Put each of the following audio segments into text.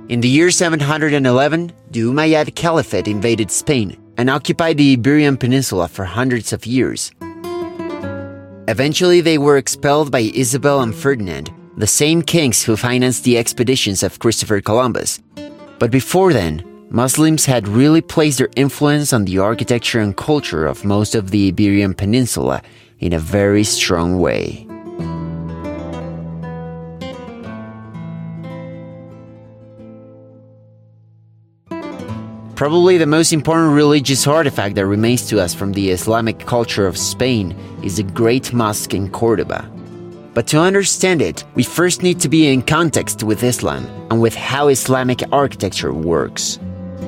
In the year 711, the Umayyad Caliphate invaded Spain and occupied the Iberian Peninsula for hundreds of years. Eventually, they were expelled by Isabel and Ferdinand, the same kings who financed the expeditions of Christopher Columbus. But before then, Muslims had really placed their influence on the architecture and culture of most of the Iberian Peninsula in a very strong way. Probably the most important religious artifact that remains to us from the Islamic culture of Spain is the Great Mosque in Cordoba. But to understand it, we first need to be in context with Islam and with how Islamic architecture works.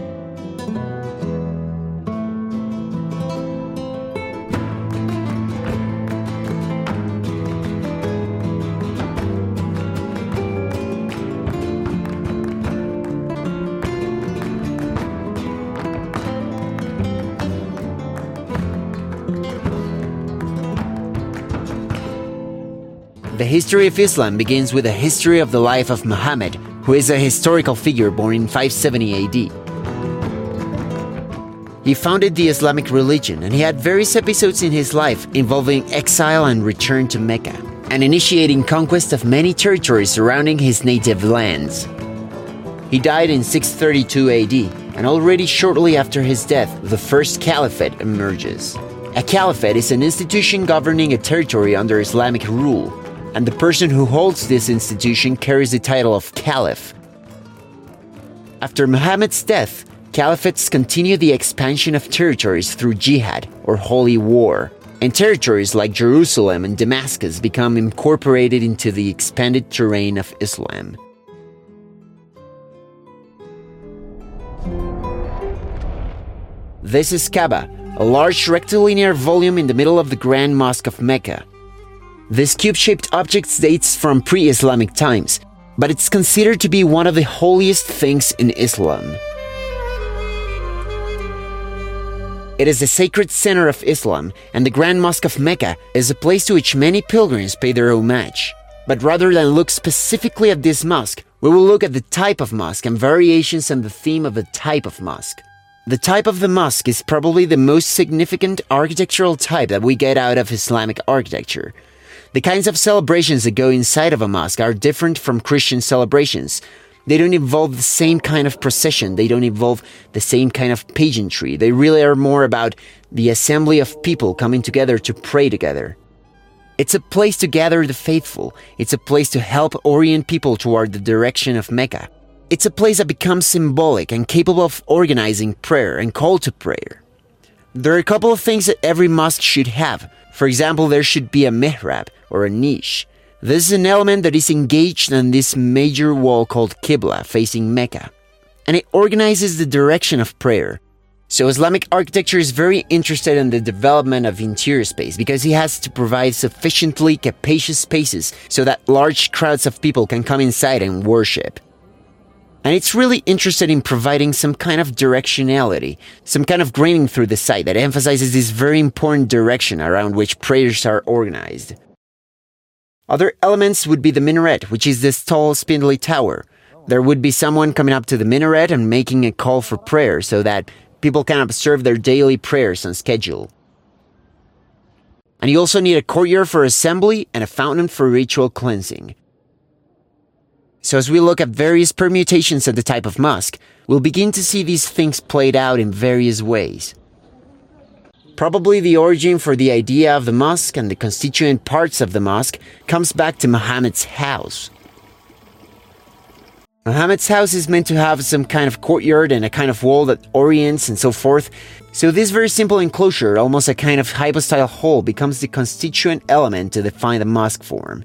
The history of Islam begins with the history of the life of Muhammad, who is a historical figure born in 570 AD. He founded the Islamic religion, and he had various episodes in his life involving exile and return to Mecca, and initiating conquest of many territories surrounding his native lands. He died in 632 AD, and already shortly after his death, the first caliphate emerges. A caliphate is an institution governing a territory under Islamic rule, and the person who holds this institution carries the title of caliph. After Muhammad's death, caliphates continue the expansion of territories through jihad, or holy war, and territories like Jerusalem and Damascus become incorporated into the expanded terrain of Islam. This is Kaaba, a large rectilinear volume in the middle of the Grand Mosque of Mecca. This cube-shaped object dates from pre-Islamic times, but it's considered to be one of the holiest things in Islam. It is the sacred center of Islam, and the Grand Mosque of Mecca is a place to which many pilgrims pay their homage. But rather than look specifically at this mosque, we will look at the type of mosque and variations on the theme of the type of mosque. The type of the mosque is probably the most significant architectural type that we get out of Islamic architecture. The kinds of celebrations that go inside of a mosque are different from Christian celebrations. They don't involve the same kind of procession. They don't involve the same kind of pageantry. They really are more about the assembly of people coming together to pray together. It's a place to gather the faithful. It's a place to help orient people toward the direction of Mecca. It's a place that becomes symbolic and capable of organizing prayer and call to prayer. There are a couple of things that every mosque should have. For example, there should be a mihrab, or a niche. This is an element that is engaged on this major wall called Qibla, facing Mecca. And it organizes the direction of prayer. So Islamic architecture is very interested in the development of interior space because it has to provide sufficiently capacious spaces so that large crowds of people can come inside and worship. And it's really interested in providing some kind of directionality, some kind of graining through the site that emphasizes this very important direction around which prayers are organized. Other elements would be the minaret, which is this tall, spindly tower. There would be someone coming up to the minaret and making a call for prayer so that people can observe their daily prayers on schedule. And you also need a courtyard for assembly and a fountain for ritual cleansing. So as we look at various permutations of the type of mosque, we'll begin to see these things played out in various ways. Probably the origin for the idea of the mosque and the constituent parts of the mosque comes back to Muhammad's house. Muhammad's house is meant to have some kind of courtyard and a kind of wall that orients and so forth. So this very simple enclosure, almost a kind of hypostyle hall, becomes the constituent element to define the mosque form.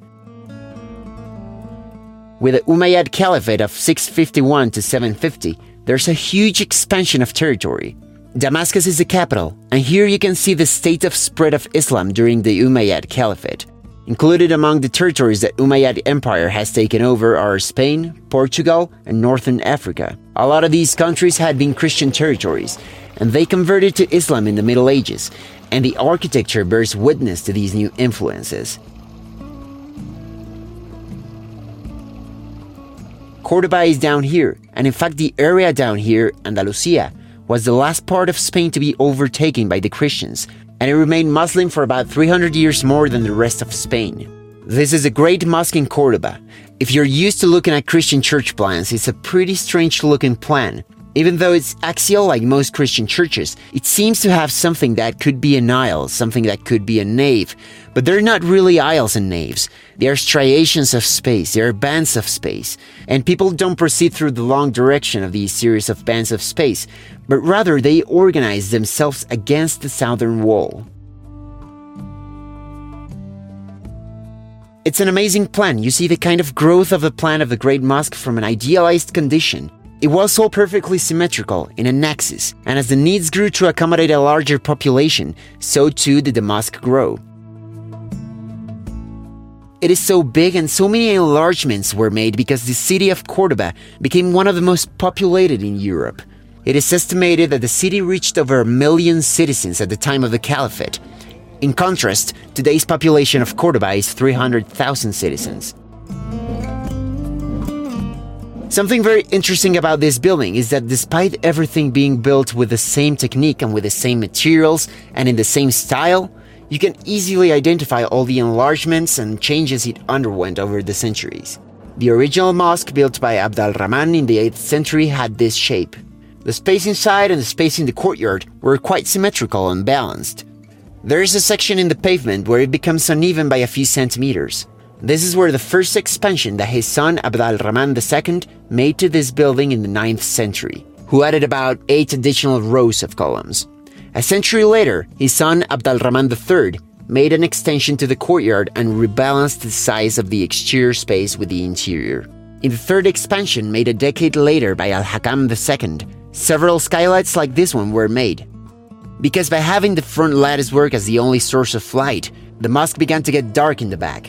With the Umayyad Caliphate of 651 to 750, there's a huge expansion of territory. Damascus is the capital, and here you can see the state of spread of Islam during the Umayyad Caliphate. Included among the territories that Umayyad Empire has taken over are Spain, Portugal, and Northern Africa. A lot of these countries had been Christian territories, and they converted to Islam in the Middle Ages, and the architecture bears witness to these new influences. Cordoba is down here, and in fact the area down here, Andalusia, was the last part of Spain to be overtaken by the Christians, and it remained Muslim for about 300 years more than the rest of Spain. This is a great mosque in Cordoba. If you're used to looking at Christian church plans, it's a pretty strange looking plan. Even though it's axial like most Christian churches, it seems to have something that could be an aisle, something that could be a nave. But they're not really aisles and naves. They are striations of space, they are bands of space. And people don't proceed through the long direction of these series of bands of space, but rather they organize themselves against the southern wall. It's an amazing plan. You see the kind of growth of the plan of the Great Mosque from an idealized condition. It was all perfectly symmetrical, in an axis, and as the needs grew to accommodate a larger population, so too did the mosque grow. It is so big and so many enlargements were made because the city of Cordoba became one of the most populated in Europe. It is estimated that the city reached over 1 million citizens at the time of the Caliphate. In contrast, today's population of Cordoba is 300,000 citizens. Something very interesting about this building is that despite everything being built with the same technique and with the same materials and in the same style, you can easily identify all the enlargements and changes it underwent over the centuries. The original mosque built by Abd al-Rahman in the 8th century had this shape. The space inside and the space in the courtyard were quite symmetrical and balanced. There is a section in the pavement where it becomes uneven by a few centimeters. This is where the first expansion that his son Abd al-Rahman II made to this building in the 9th century, who added about 8 additional rows of columns. A century later, his son Abd al-Rahman III made an extension to the courtyard and rebalanced the size of the exterior space with the interior. In the third expansion, made a decade later by Al-Hakam II, several skylights like this one were made. Because by having the front latticework as the only source of light, the mosque began to get dark in the back.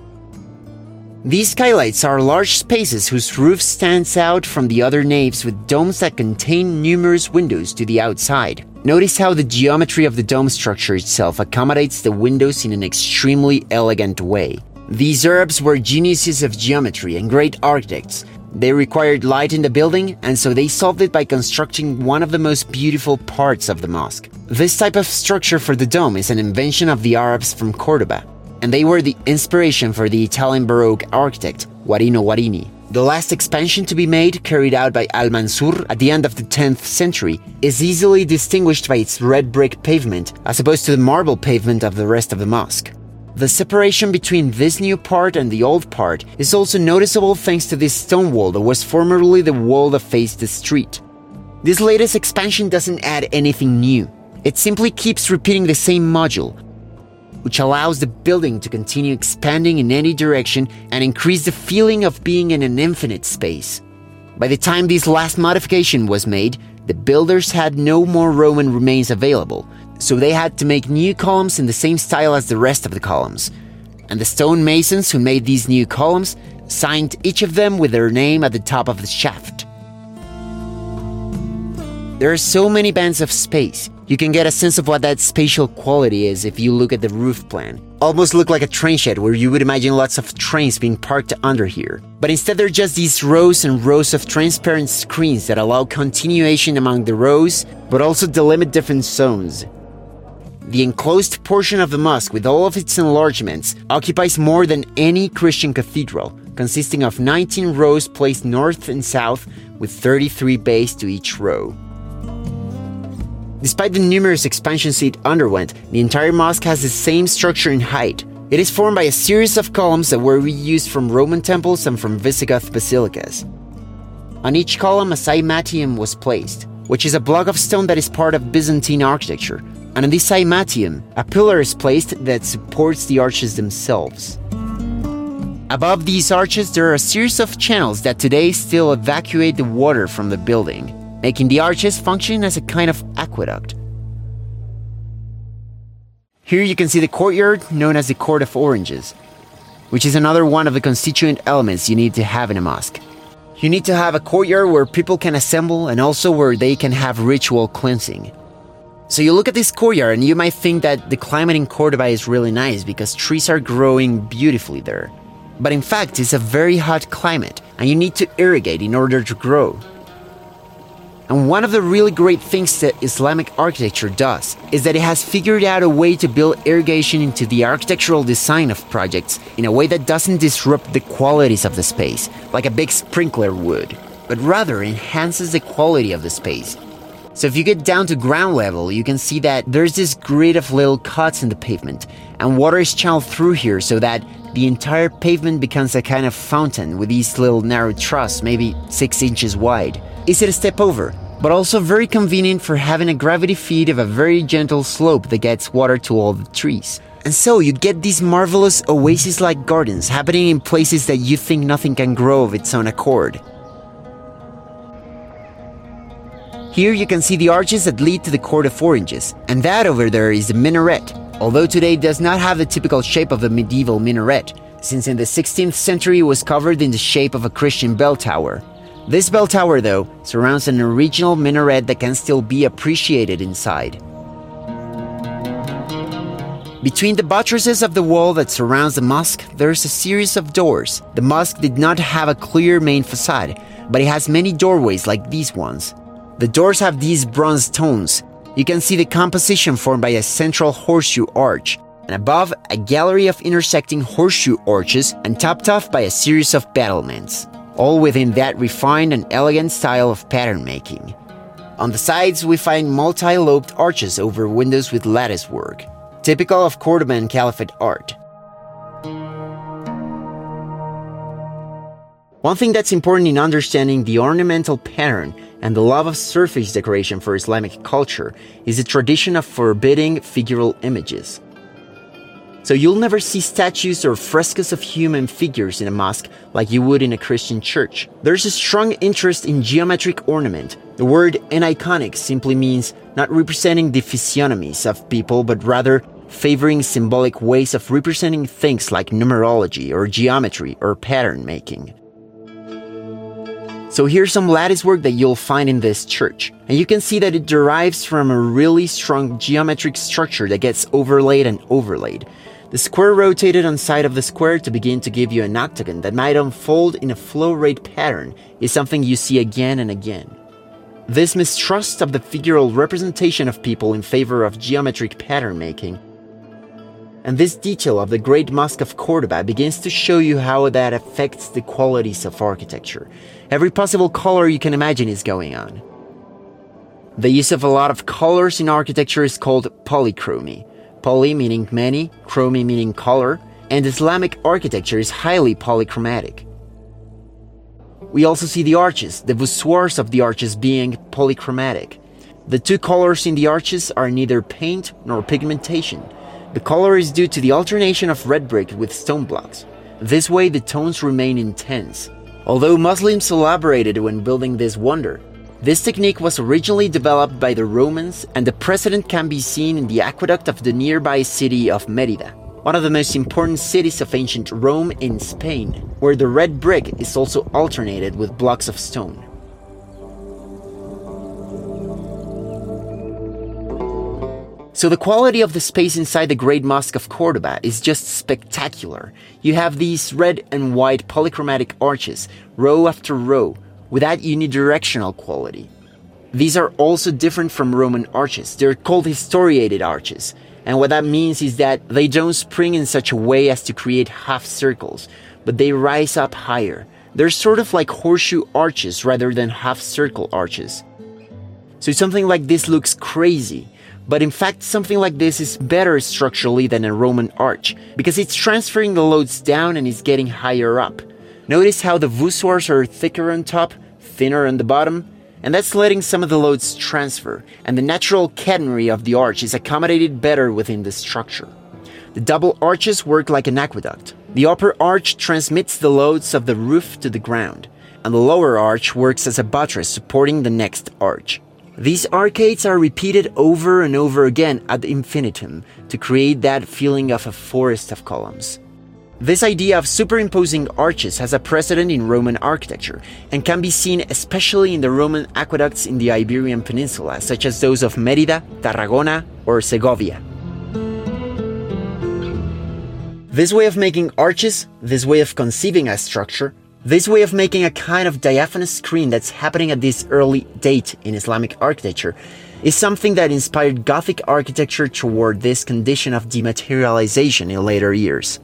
These skylights are large spaces whose roof stands out from the other naves with domes that contain numerous windows to the outside. Notice how the geometry of the dome structure itself accommodates the windows in an extremely elegant way. These Arabs were geniuses of geometry and great architects. They required light in the building, and so they solved it by constructing one of the most beautiful parts of the mosque. This type of structure for the dome is an invention of the Arabs from Cordoba, and they were the inspiration for the Italian Baroque architect, Guarino Guarini. The last expansion to be made, carried out by Al-Mansur at the end of the 10th century, is easily distinguished by its red brick pavement, as opposed to the marble pavement of the rest of the mosque. The separation between this new part and the old part is also noticeable thanks to this stone wall that was formerly the wall that faced the street. This latest expansion doesn't add anything new. It simply keeps repeating the same module, which allows the building to continue expanding in any direction and increase the feeling of being in an infinite space. By the time this last modification was made, the builders had no more Roman remains available, so they had to make new columns in the same style as the rest of the columns. And the stone masons who made these new columns signed each of them with their name at the top of the shaft. There are so many bands of space. You can get a sense of what that spatial quality is if you look at the roof plan. Almost look like a train shed where you would imagine lots of trains being parked under here. But instead they're just these rows and rows of transparent screens that allow continuation among the rows, but also delimit different zones. The enclosed portion of the mosque with all of its enlargements occupies more than any Christian cathedral, consisting of 19 rows placed north and south with 33 bays to each row. Despite the numerous expansions it underwent, the entire mosque has the same structure in height. It is formed by a series of columns that were reused from Roman temples and from Visigoth basilicas. On each column a cymatium was placed, which is a block of stone that is part of Byzantine architecture, and on this cymatium a pillar is placed that supports the arches themselves. Above these arches there are a series of channels that today still evacuate the water from the building, making the arches function as a kind of aqueduct. Here you can see the courtyard known as the Court of Oranges, which is another one of the constituent elements you need to have in a mosque. You need to have a courtyard where people can assemble and also where they can have ritual cleansing. So you look at this courtyard and you might think that the climate in Cordoba is really nice because trees are growing beautifully there. But in fact, it's a very hot climate, and you need to irrigate in order to grow. And one of the really great things that Islamic architecture does is that it has figured out a way to build irrigation into the architectural design of projects in a way that doesn't disrupt the qualities of the space, like a big sprinkler would, but rather enhances the quality of the space. So if you get down to ground level, you can see that there's this grid of little cuts in the pavement, and water is channeled through here so that the entire pavement becomes a kind of fountain with these little narrow troughs, maybe 6 inches wide. Easy to step over, but also very convenient for having a gravity feed of a very gentle slope that gets water to all the trees. And so you get these marvelous oasis-like gardens happening in places that you think nothing can grow of its own accord. Here you can see the arches that lead to the Court of Oranges, and that over there is the minaret, although today it does not have the typical shape of a medieval minaret, since in the 16th century it was covered in the shape of a Christian bell tower. This bell tower, though, surrounds an original minaret that can still be appreciated inside. Between the buttresses of the wall that surrounds the mosque, there's a series of doors. The mosque did not have a clear main facade, but it has many doorways like these ones. The doors have these bronze tones. You can see the composition formed by a central horseshoe arch, and above, a gallery of intersecting horseshoe arches and topped off by a series of battlements, all within that refined and elegant style of pattern making. On the sides, we find multi-lobed arches over windows with lattice work, typical of Cordoba and Caliphate art. One thing that's important in understanding the ornamental pattern and the love of surface decoration for Islamic culture is the tradition of forbidding figural images. So you'll never see statues or frescoes of human figures in a mosque like you would in a Christian church. There's a strong interest in geometric ornament. The word aniconic simply means not representing the physiognomies of people, but rather favoring symbolic ways of representing things like numerology or geometry or pattern making. So here's some lattice work that you'll find in this church, and you can see that it derives from a really strong geometric structure that gets overlaid and overlaid. The square rotated on side of the square to begin to give you an octagon that might unfold in a flow rate pattern is something you see again and again. This mistrust of the figural representation of people in favor of geometric pattern making, and this detail of the Great Mosque of Cordoba begins to show you how that affects the qualities of architecture. Every possible color you can imagine is going on. The use of a lot of colors in architecture is called polychromy. Poly meaning many, chromy meaning color, and Islamic architecture is highly polychromatic. We also see the arches, the voussoirs of the arches being polychromatic. The two colors in the arches are neither paint nor pigmentation. The color is due to the alternation of red brick with stone blocks. This way the tones remain intense. Although Muslims elaborated when building this wonder, this technique was originally developed by the Romans, and the precedent can be seen in the aqueduct of the nearby city of Mérida, one of the most important cities of ancient Rome in Spain, where the red brick is also alternated with blocks of stone. So the quality of the space inside the Great Mosque of Cordoba is just spectacular. You have these red and white polychromatic arches, row after row, with that unidirectional quality. These are also different from Roman arches. They're called historiated arches, and what that means is that they don't spring in such a way as to create half circles, but they rise up higher. They're sort of like horseshoe arches rather than half circle arches. So something like this looks crazy, but in fact something like this is better structurally than a Roman arch, because it's transferring the loads down and it's getting higher up. Notice how the voussoirs are thicker on top, thinner on the bottom, and that's letting some of the loads transfer, and the natural catenary of the arch is accommodated better within the structure. The double arches work like an aqueduct. The upper arch transmits the loads of the roof to the ground, and the lower arch works as a buttress supporting the next arch. These arcades are repeated over and over again ad infinitum to create that feeling of a forest of columns. This idea of superimposing arches has a precedent in Roman architecture and can be seen especially in the Roman aqueducts in the Iberian Peninsula, such as those of Mérida, Tarragona, or Segovia. This way of making arches, this way of conceiving a structure, this way of making a kind of diaphanous screen that's happening at this early date in Islamic architecture is something that inspired Gothic architecture toward this condition of dematerialization in later years.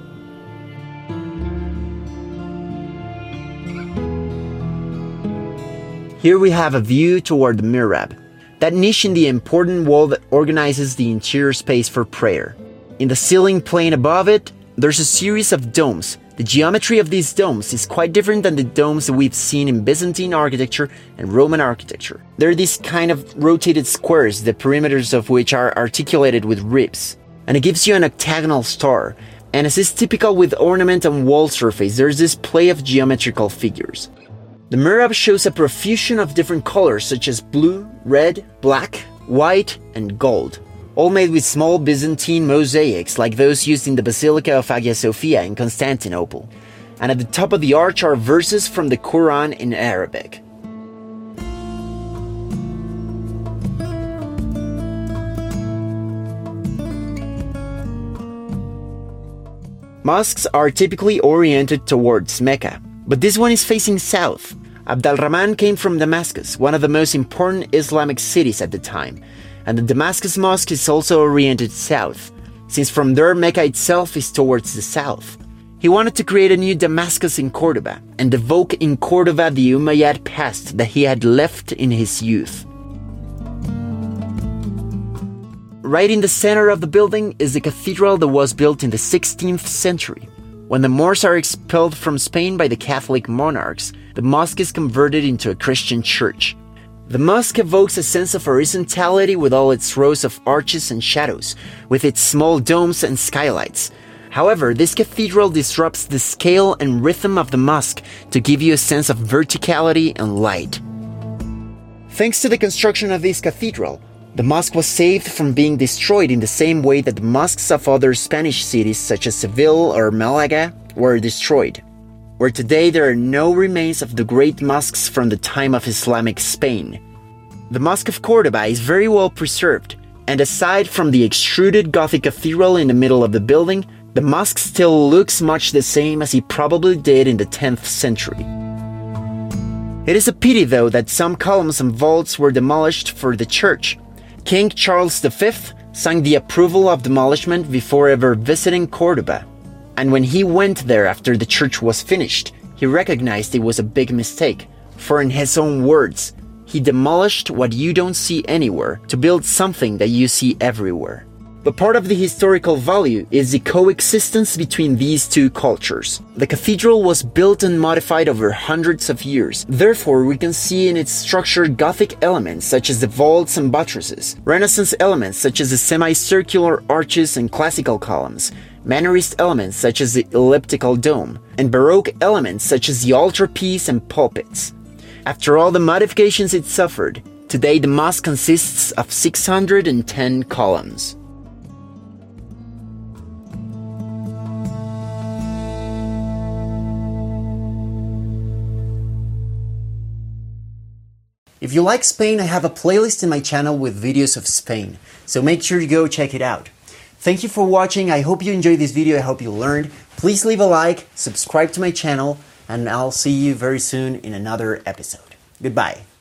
Here we have a view toward the mihrab, that niche in the important wall that organizes the interior space for prayer. In the ceiling plane above it, there's a series of domes. The geometry of these domes is quite different than the domes that we've seen in Byzantine architecture and Roman architecture. They're these kind of rotated squares, the perimeters of which are articulated with ribs. And it gives you an octagonal star. And as is typical with ornament on wall surface, there's this play of geometrical figures. The mihrab shows a profusion of different colors such as blue, red, black, white, and gold, all made with small Byzantine mosaics like those used in the Basilica of Hagia Sophia in Constantinople. And at the top of the arch are verses from the Quran in Arabic. Mosques are typically oriented towards Mecca, but this one is facing south. Abd al-Rahman came from Damascus, one of the most important Islamic cities at the time, and the Damascus Mosque is also oriented south, since from there Mecca itself is towards the south. He wanted to create a new Damascus in Cordoba, and evoke in Cordoba the Umayyad past that he had left in his youth. Right in the center of the building is the cathedral that was built in the 16th century. When the Moors are expelled from Spain by the Catholic monarchs, the mosque is converted into a Christian church. The mosque evokes a sense of horizontality with all its rows of arches and shadows, with its small domes and skylights. However, this cathedral disrupts the scale and rhythm of the mosque to give you a sense of verticality and light. Thanks to the construction of this cathedral, the mosque was saved from being destroyed in the same way that the mosques of other Spanish cities such as Seville or Malaga were destroyed, where today there are no remains of the great mosques from the time of Islamic Spain. The Mosque of Cordoba is very well preserved, and aside from the extruded Gothic cathedral in the middle of the building, the mosque still looks much the same as it probably did in the 10th century. It is a pity though that some columns and vaults were demolished for the church. King Charles V signed the approval of demolishment before ever visiting Cordoba. And when he went there after the church was finished, he recognized it was a big mistake, for in his own words, he demolished what you don't see anywhere to build something that you see everywhere. But part of the historical value is the coexistence between these two cultures. The cathedral was built and modified over hundreds of years. Therefore, we can see in its structure Gothic elements such as the vaults and buttresses, Renaissance elements such as the semicircular arches and classical columns, Mannerist elements such as the elliptical dome, and Baroque elements such as the altarpiece and pulpits. After all the modifications it suffered, today the mosque consists of 610 columns. If you like Spain, I have a playlist in my channel with videos of Spain, so make sure you go check it out. Thank you for watching. I hope you enjoyed this video. I hope you learned. Please leave a like, subscribe to my channel, and I'll see you very soon in another episode. Goodbye.